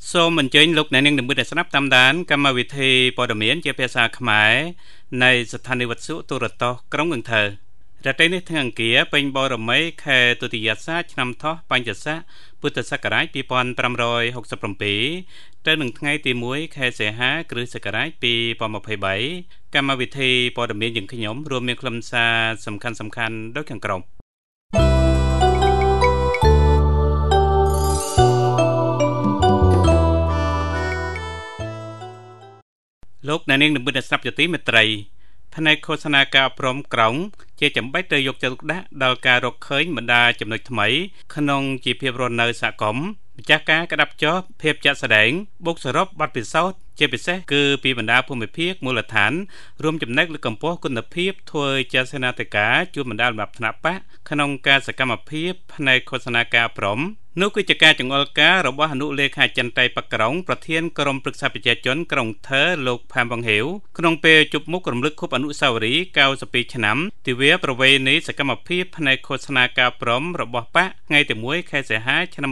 សូមអញ្ជើញលោកអ្នកនាងដើម្បីស្ដាប់តាមដានកម្មវិធីព័ត៌មានជាភាសាខ្មែរនៃស្ថានីយ៍វិទ្យុទូរទស្សន៍ក្រុងកន្ទើររត្រីនេះថ្ងៃអង្គារពេញបូរមីខែទុតិយស័កឆ្នាំថោះបញ្ញស័កពុទ្ធសករាជ2567ទៅនឹងថ្ងៃទី1ខែសីហាគ្រិស្តសករាជ2023កម្មវិធីព័ត៌មានយើងខ្ញុំរួមមានខ្លឹមសារសំខាន់ៗដូចខាងក្រោមលោកអ្នកនាងនឹងបានស្ដាប់ជាទីមេត្រីផ្នែកឃោសនាការព្រមក្រងជាចាំបាច់ត្រូវយកចិត្តទុកដាក់ដល់ការរកឃើញបណ្ដាចំណុចថ្មីក្នុងជីវភាពរស់នៅសហគមន៍ម្ចាស់ការក្តាប់ចោះភាពចាក់ស្ដែងបុកសរុបបទពិសោធន៍ជាពិសេសគឺពីបណ្ដាភូមិភាគមូលដ្ឋានរួមចំណែកលើកកម្ពស់គុណភាពធ្វើជាសេនាធិការជួនបណ្ដាលំដាប់ថ្នាក់បកក្នុងការសកម្មភាពផ្នែកឃោសនាការព្រមនោះគឺជាការចង្អុលការរបស់អនុលេខាចិនតៃបកក្រុងប្រធានក្រុមប្រឹក្សាប្រជាជនក្រុងថើលោកផាមវងហេវក្នុងពេលជប់មុខរំលឹកខួបអនុស្សាវរីយ៍92ឆ្នាំទិវាប្រវេណីសកម្មភាពផ្នែកឃោសនាការព្រមរបស់បកថ្ងៃទី1ខែសីហាឆ្នាំ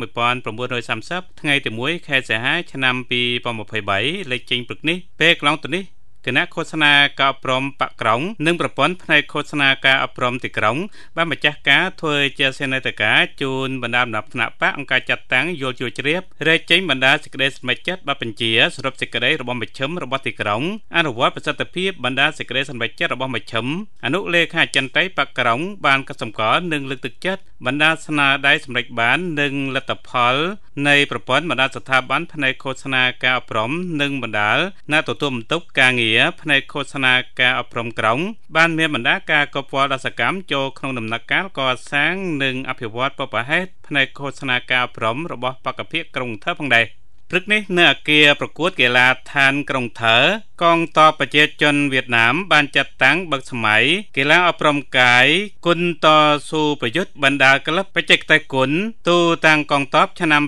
1930ថ្ងៃទី1ខែសីហាឆ្នាំ2023លេខចេញព្រឹកនេះពេលកន្លងទៅនេះគណៈឃោសនាការអប់រំបកក្រុងនិងប្រព័ន្ធផ្នែកឃោសនាការអប់រំទីក្រុងបានម្ចាស់ការធ្វើជាសេនាធិការជូនបណ្ដាលំដាប់ថ្នាក់បកអង្គការចាត់តាំងយល់ជ្រាបរែកចេញបណ្ដាសេចក្តីសម្រេចចិត្តបទបញ្ជាសរុបសេចក្តីរបស់មជ្ឈិមរបស់ទីក្រុងអនុវត្តប្រសិទ្ធភាពបណ្ដាសេចក្តីសម្រេចចិត្តរបស់មជ្ឈិមអនុលេខាចិនតៃបកក្រុងបានកត់សម្គាល់និងលើកទឹកចិត្តបណ្ដាស្នាដៃសម្រេចបាននិងលទ្ធផលនៃប្រព័ន្ធបណ្ដាស្ថាប័នផ្នែកឃោសនាការអប់រំនិងបណ្ដាលអ្នកទទួលបន្ទុកការងារផ្នែកឃោសនាការអប់រំក្រុងបានមានបណ្ដាការកប់វល់ដល់សកម្មចូលក្នុងដំណាក់កាលកសាងនិងអភិវឌ្ឍបបហេតុផ្នែកឃោសនាការអប់រំរបស់បកភិកក្រុងថើផងដែរព្រឹកនេះនៅអគារប្រកួតកីឡាដ្ឋានក្រុងថើកងទ័ពប្រជាជនវៀតណាមបានចាត់តាំងបឹកសម័យកីឡាអប់រំកាយគុណតស៊ូប្រយុទ្ធបណ្ដាក្លឹបបច្ចេកទេសគុណទូតាំងកងទ័ពឆ្នាំ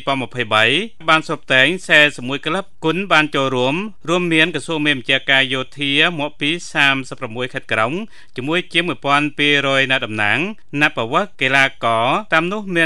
2023បានសុបតែង41ក្លឹបគុណបានចូលរួមមានក្រសួងមេបញ្ជាការយោធាមកពី36ខេត្តក្រុងជាមួយជាង 1200 អ្នកតំណាងណាត់ប្រវត្តិកីឡាករតាមនោះមាន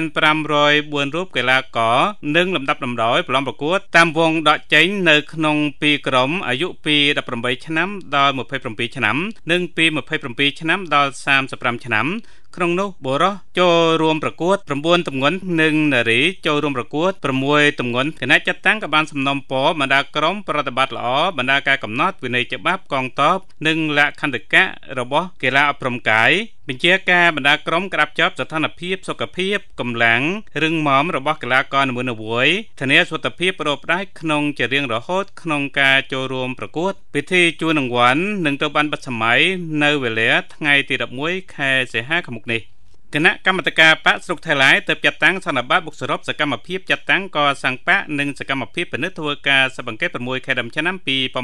504រូបកីឡាករនិងលំដាប់លំដោយប្រឡំប្រកួតតាមវងដកចេញនៅក្នុង2ក្រុមអាយុពី18ឆ្នាំដល់27ឆ្នាំនិងពី27ឆ្នាំដល់35ឆ្នាំក្នុងនោះបុរសចូលរួមប្រកួត9ទម្ងន់និងនារីចូលរួមប្រកួត6ទម្ងន់គណៈចាត់តាំងក៏បានសំណូមពរបណ្ដាក្រុមប្រតិបត្តិល្អបណ្ដាការកំណត់វិន័យច្បាប់កងទ័ពនិងលក្ខន្តិកៈរបស់កីឡាអប់រំកាយបញ្ជាការបណ្ដាក្រុមក្តាប់ជាប់ស្ថានភាពសុខភាពកម្លាំងរឹងមាំរបស់កីឡាករនីមួយៗធានាសុខភាពប្រផ្ដាច់ក្នុងជារៀងរហូតក្នុងការចូលរួមប្រកួតពិធីជូនរង្វាន់នឹងត្រូវបានបិទសម័យនៅវេលាថ្ងៃទី11ខែសីហាខាងមុខនេះគណៈកម្មាធិការបកស្រុកថៃឡែទើបចាត់តាំងសន្និបាតបុកសរុបសកម្មភាពចាត់តាំងកសាងបកនិងសកម្មភាពពិនិត្យធ្វើការសង្កេត6ខែដើមឆ្នាំ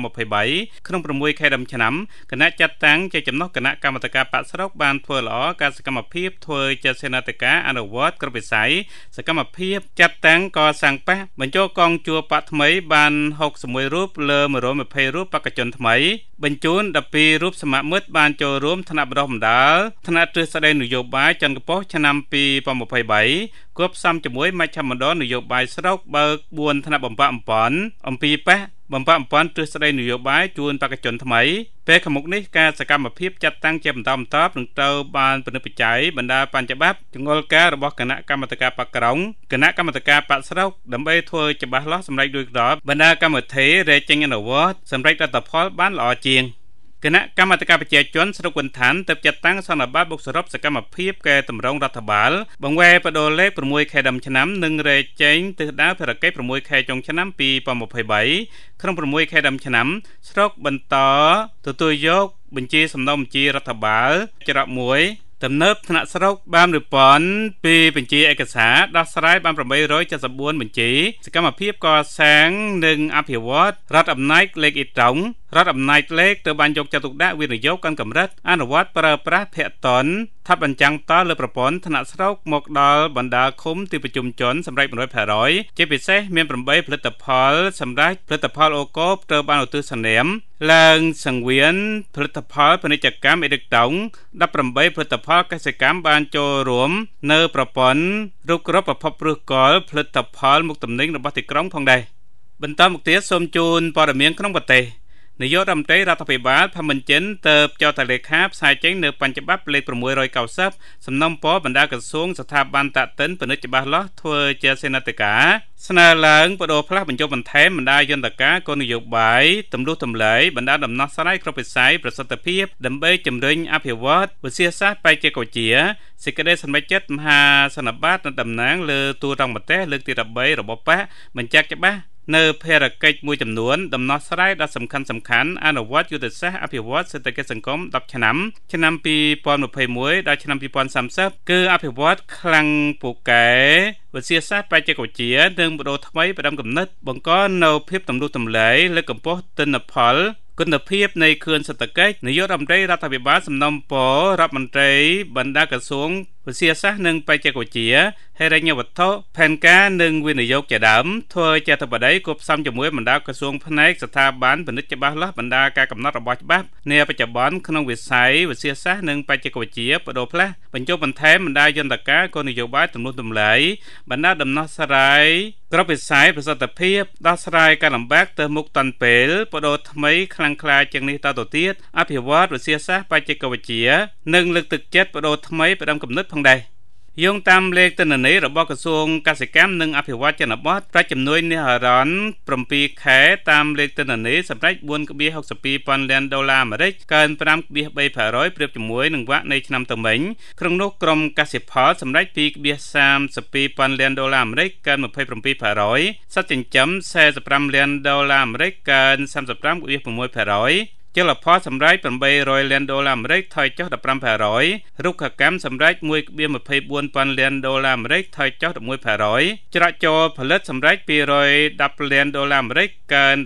2023ក្នុង6ខែដើមឆ្នាំគណៈចាត់តាំងជាចំណុះគណៈកម្មាធិការបកស្រុកបានធ្វើល្អការសកម្មភាពធ្វើជាសេនាធិការអនុវត្តគ្រប់វិស័យសកម្មភាពចាត់តាំងកសាងបកបញ្ចូលកងជួរបកថ្មីបាន61រូបលើ120រូបបេក្ខជនថ្មីបញ្ជូន12រូបសមាមិត្តបានចូលរួមថ្នាក់បណ្ដុះបណ្ដាលថ្នាក់ទ្រឹស្ដីនយោបាយចន្ទកប៉ុស្តិ៍ឆ្នាំ2023គួបផ្សំជាមួយមជ្ឈមណ្ឌលនយោបាយស្រុកបើក4ថ្នាក់បំផាក់បំផន់អំពីប៉ះបំផាក់បំផន់ទ្រឹស្ដីនយោបាយជួនបេក្ខជនថ្មីពេលខាងមុខនេះការសកម្មភាពចាត់តាំងជាបន្តបន្ទាប់នឹងត្រូវបានពិនិត្យបច្ច័យបណ្ដាបញ្ញច្បាប់ចង្អុលការរបស់គណៈកម្មាធិការបកក្រុងគណៈកម្មាធិការបកស្រុកដើម្បីធ្វើច្បាស់លាស់សម្រេចដោយក្របបណ្ដាកម្មវិធីរែកចេញអនុវត្តសម្រេចលទ្ធផលបានល្អជាងគណៈកម្មាធិការប្រជាជនស្រុកគន្ឋានទើបចាត់តាំងសន្និបាតបុកសរុបសកម្មភាពកែតម្រង់រដ្ឋបាលបង្វែរបដូរលេខ6ខែដើមឆ្នាំនិងរែកចេញទិសដៅភារកិច្ច6ខែចុងឆ្នាំ2023ក្នុង6ខែដើមឆ្នាំស្រុកបន្តទទួលយកបញ្ជាសំណុំបញ្ជារដ្ឋបាលច្រក1ទំនើបថ្នាក់ស្រុកបានរិព័ន្ធពីបញ្ជាឯកសារដោះស្រាយបាន874បញ្ជាសកម្មភាពកសាងនិងអភិវឌ្ឍរដ្ឋអំណាចលេខអ៊ីត្រង់រដ្ឋអំណាចលេខត្រូវបានយកចិត្តទុកដាក់វិនិយោគកាន់កម្រិតអនុវត្តប្រើប្រាស់ភ័ក្រតនថាប់បញ្ចាំងតលើប្រព័ន្ធថ្នាក់ស្រុកមកដល់បណ្ដាឃុំទីប្រជុំជនសម្រាប់ 100% ជាពិសេសមាន8ផលិតផលសម្រាប់ផលិតផលអូកូបត្រូវបានឧទ្ទិសនាមឡើងសង្វៀនផលិតផលពាណិជ្ជកម្មអេឡិចត្រូង18ផលិតផលកសិកម្មបានចូលរួមនៅប្រព័ន្ធរូបគ្រាប់ប្រភពឫសគល់ផលិតផលមុខទំនិញរបស់ទីក្រុងផងដែរបន្តមកទៀតសូមជូនព័ត៌មានក្នុងប្រទេសនាយករដ្ឋមន្ត្រីរដ្ឋាភិបាលផាមិនចិនទៅចុះតលេខាផ្សាយចេញនៅបញ្ញត្តិលេខ690សំណុំពរបណ្ដាក្រសួងស្ថាប័នតាក់ទិនពិនិត្យច្បាស់លាស់ធ្វើជាសេនាធិការស្នើឡើងបដូរផ្លាស់បញ្ចុះបន្ថែមបណ្ដាយន្តការគោលនយោបាយទម្លុះទម្លែងបណ្ដាដំណោះស្រាយគ្រប់វិស័យប្រសិទ្ធភាពដើម្បីជំរុញអភិវឌ្ឍវិទ្យាសាស្ត្របច្ចេកវិទ្យាសេចក្តីសម្រេចចិត្តមហាសន្និបាតនៅតំណាងលើទូតអង្គប្រទេសលើកទី13របស់បកបញ្ជាក់ច្បាស់នៅភារកិច្ចមួយចំនួនដំណោះស្រាយដ៏សំខាន់អនុវត្តយុទ្ធសាស្ត្រអភិវឌ្ឍសេដ្ឋកិច្ចសង្គម10ឆ្នាំ2021ដល់ឆ្នាំ2030គឺអភិវឌ្ឍខ្លាំងពូកែវិទ្យាសាស្ត្របច្ចេកវិទ្យានិងបដូរថ្មីផ្ដាំគំនិតបង្កនូវភាពទំនុកទម្លាយលើកកម្ពស់ទិន្នផលគុណភាពនៃគ្រឿងសេដ្ឋកិច្ចនាយករដ្ឋមន្ត្រីរដ្ឋាភិបាលសំណុំពររដ្ឋមន្ត្រីបណ្ដាក្រសួងវិទ្យាសាស្ត្រនិងបច្ចេកវិទ្យាហិរញ្ញវត្ថុផែនការនិងវិនិយោគជាដើមធ្វើជាអធិបតីគប់ផ្សំជាមួយបណ្ដាក្រសួងផ្នែកស្ថាប័នពិនិត្យច្បាស់លាស់បណ្ដាការកំណត់របស់ច្បាប់នាបច្ចុប្បន្នក្នុងវិស័យវិទ្យាសាស្ត្រនិងបច្ចេកវិទ្យាបដូរផ្លាស់បញ្ចុះបន្ថែមបណ្ដាយន្តការគោលនយោបាយទំនួលទម្លាយបណ្ដាដំណោះស្រាយគ្រប់វិស័យប្រសិទ្ធភាពដោះស្រាយការលំបាកទៅមុខតាន់ពេលបដូរថ្មីខ្លាំងក្លាជាងនេះតទៅទៀតអភិវឌ្ឍវិទ្យាសាស្ត្របច្ចេកវិទ្យានិងលើកទឹកចិត្តបដូរថ្មីផ្ដាំគំនិតផងដែរយោងតាមលេខទិន្នន័យរបស់ក្រសួងកសិកម្មនិងអភិវឌ្ឍជនបទប្រាក់ជំនួយនេះហរ៉ន7ខែតាមលេខទិន្នន័យសម្រាប់ 4.62 លានដុល្លារអាមេរិកកើន 5.3% ប្រៀបជាមួយនឹងវគ្គនៃឆ្នាំទៅមិញក្នុងនោះក្រុមកសិផលសម្រាប់ 2.32 លានដុល្លារអាមេរិកកើន 27% សត្វចិញ្ចឹម 45 លានដុល្លារអាមេរិកកើន 35.6%ជលផលសម្រាប់ 800 លានដុល្លារអាមេរិកថយចុះ 15% រុក្ខកម្មសម្រាប់ 1.24 លានដុល្លារអាមេរិកថយចុះ 11% ច្រកចូលផលិតសម្រាប់ 210 លានដុល្លារអាមេរិកកើន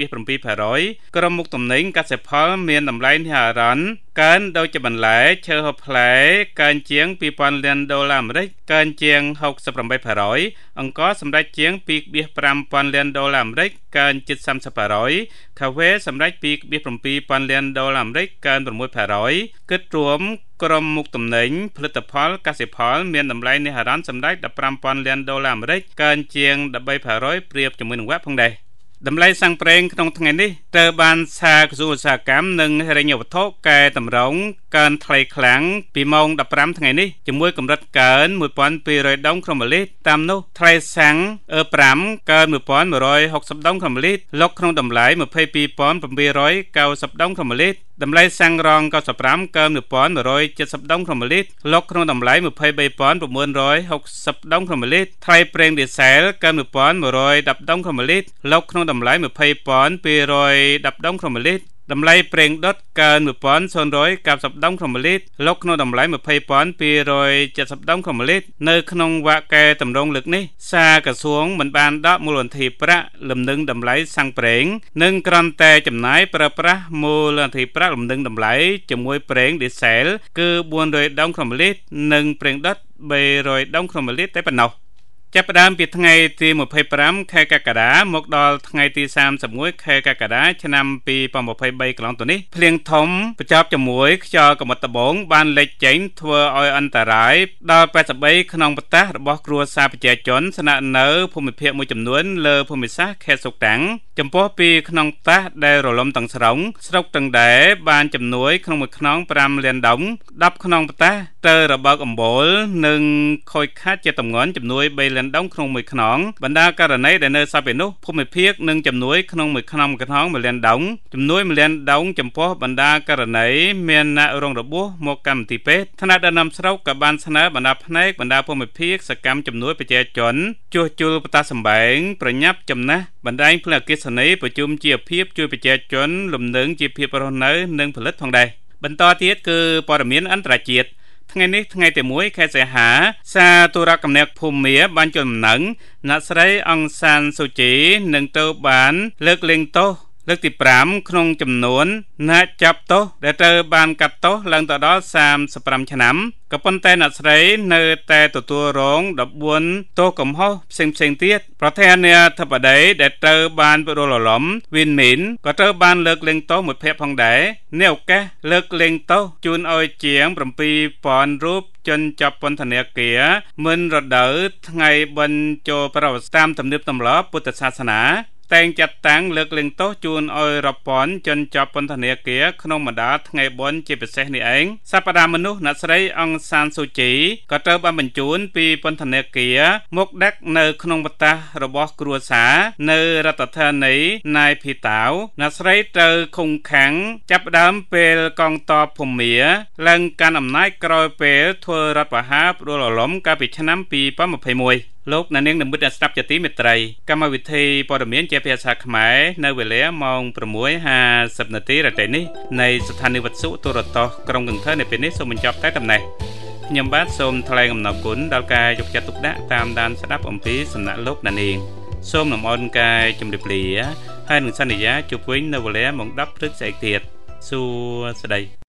12.7% ក្រុមមុខទំនិញកសិផលមានតម្លៃនេះអារ៉ន់កើនដូចជាបន្លែឈើហូបផ្លែកើនជាង 2,000 លានដុល្លារអាមេរិកកើនជាង 68% អង្ករសម្រាប់ជាង 2.5 លានដុល្លារអាមេរិកកើនជិត 30% កាហ្វេសម្រាប់ 2.7 លានដុល្លារអាមេរិកកើន 6% គិតរួមក្រុមមុខទំនិញផលិតផលកសិផលមានតម្លៃនេះអារ៉ន់សម្រាប់ 15,000 លានដុល្លារអាមេរិកកើនជាង 13% ប្រៀបជាមួយនឹងវគ្គផងដែរតម្លៃសាំងប្រេងក្នុងថ្ងៃនេះត្រូវបានសារក្រសួងឧស្សាហកម្មនិងហិរញ្ញវត្ថុកែតម្រង់កើនថ្លៃខ្លាំងពីម៉ោង 15 ថ្ងៃនេះជាមួយកម្រិតកើន 1,200 ដុំក្នុង1លីត្រតាមនោះថ្លៃសាំងE5 កើន 1,160 ដុំក្នុង1លីត្រលុកក្នុងតម្លៃ 22,790 ដុំក្នុង1លីត្រតម្លៃសាំងរង95កើន 1,170 ដុំក្នុង1លីត្រលុកក្នុងតម្លៃ 23,960 ដុំក្នុង1លីត្រថ្លៃប្រេងឌីសែលកើន 1,110 ដុំក្នុង1លីត្រលុកក្នុងតម្លៃ 20,210 ដុំក្នុង1លីត្រតម្លៃប្រេងដុតកើន 1,190 ដុំក្នុង1លីត្រលុកក្នុងតម្លៃ 20,270 ដុំក្នុង1លីត្រនៅក្នុងវគ្គកែតម្រង់លើកនេះសារក្រសួងមិនបានដកមូលនិធិប្រាក់លំនឹងតម្លៃសាំងប្រេងនិងគ្រាន់តែចំណាយប្រើប្រាស់មូលនិធិប្រាក់លំនឹងតម្លៃជាមួយប្រេងឌីសែលគឺ400ដុំក្នុង1លីត្រនិងប្រេងដុត300ដុំក្នុង1លីត្រតែប៉ុណ្ណោះចាប់ផ្ដើមពីថ្ងៃទី25ខែកក្កដាមកដល់ថ្ងៃទី31ខែកក្កដាឆ្នាំ2023កន្លងទៅនេះភ្លៀងធំបញ្ចប់ជាមួយខ្យល់កមុតត្បូងបានលេចចេញធ្វើឲ្យអន្តរាយដល់83ក្នុងផ្ទះរបស់គ្រួសារប្រជាជនស្នាក់នៅភូមិភាគមួយចំនួនលើភូមិសាស្ត្រខេត្តសុកតាំងចំពោះពីក្នុងផ្ទះដែលរលំទាំងស្រុងស្រុកទាំងដែរបានជំនួយក្នុងមួយខ្នង5លានដុំ10ក្នុងផ្ទះទៅរបើកអំបូលនិងខូចខាតជាតម្ងន់ជំនួយ3លានដុំក្នុងមួយខ្នងបណ្ដាករណីដែលនៅសល់ពីនោះភូមិភាគនឹងជំនួយក្នុងមួយខ្នង1លានដុំជំនួយ1លានដុំចំពោះបណ្ដាករណីមានអ្នករងរបួសមកកម្មវិធីពេទ្យថ្នាក់ដឹកនាំស្រុកក៏បានស្នើបណ្ដាផ្នែកបណ្ដាភូមិភាគសកម្មជំនួយប្រជាជនជួសជុលផ្ទះសម្បែងប្រញាប់ចំណាស់បណ្ដាញភ្លើងអគ្គិសនីប្រជុំជាភាពជួយប្រជាជនលំនឹងជាភាពរស់នៅនិងផលិតផងដែរបន្តទៀតគឺព័ត៌មានអន្តរជាតិថ្ងៃនេះថ្ងៃទី1ខែសីហាសារទូរគមនាគមន៍ភូមាបានជូនដំណឹងអ្នកស្រីអង្សានស៊ូជីនឹងទៅបានលើកលែងទោសលើកទី5ក្នុងចំនួនអ្នកចាប់ទោសដែលត្រូវបានកាត់ទោសឡើងទៅដល់35ឆ្នាំក៏ប៉ុន្តែអ្នកស្រីនៅតែទទួលរង14ទោសកំហុសផ្សេងទៀតប្រធានាធិបតីដែលត្រូវបានរលលំវិនមីនក៏ត្រូវបានលើកលែងទោសមួយភាគផងដែរនេះឱកាសលើកលែងទោសជូនឲ្យជាង 7,000 រូបជនជាប់ពន្ធនាគារមិនរដូវថ្ងៃបញ្ចចូលប្រវត្តិតាមទំនៀមទម្លាប់ពុទ្ធសាសនាតែងចាត់តាំងលើកលែងទោសជូនឲ្យរាប់ពាន់ជនជាប់ពន្ធនាគារក្នុងបណ្ដាថ្ងៃបុណ្យជាពិសេសនេះឯងសប្តាហ៍មនុស្សអ្នកស្រីអង្សានស៊ូជីក៏ត្រូវបានបញ្ជូនពីពន្ធនាគារមកដាក់នៅក្នុងបន្ទះរបស់គ្រួសារនៅរដ្ឋធានីណៃភីតាវអ្នកស្រីត្រូវឃុំឃាំងចាប់ផ្ដើមពេលកងទ័ពភូមាឡើងកាន់អំណាចក្រោយពេលធ្វើរដ្ឋប្រហារផ្ដួលរលំកាលពីឆ្នាំ2021លោកអ្នកនាងនិមិត្តអ្នកស្ដាប់ជាទីមេត្រីកម្មវិធីព័ត៌មានជាភាសាខ្មែរនៅវេលាម៉ោង 6:50 នាទីរាត្រីនេះនៃស្ថានីយ៍វិទ្យុទូរទស្សន៍ក្រុងកន្ទើនៅពេលនេះសូមបញ្ចប់តែប៉ុណ្ណេះខ្ញុំបាទសូមថ្លែងអំណរគុណដល់ការយកចិត្តទុកដាក់តាមដានស្ដាប់អំពីសំណាក់លោកអ្នកនាងសូមលំអរកាយជម្រាបលាហើយនឹងសន្យាជួបវិញនៅវេលាម៉ោង 10 ព្រឹកស្អែកទៀតសួស្តី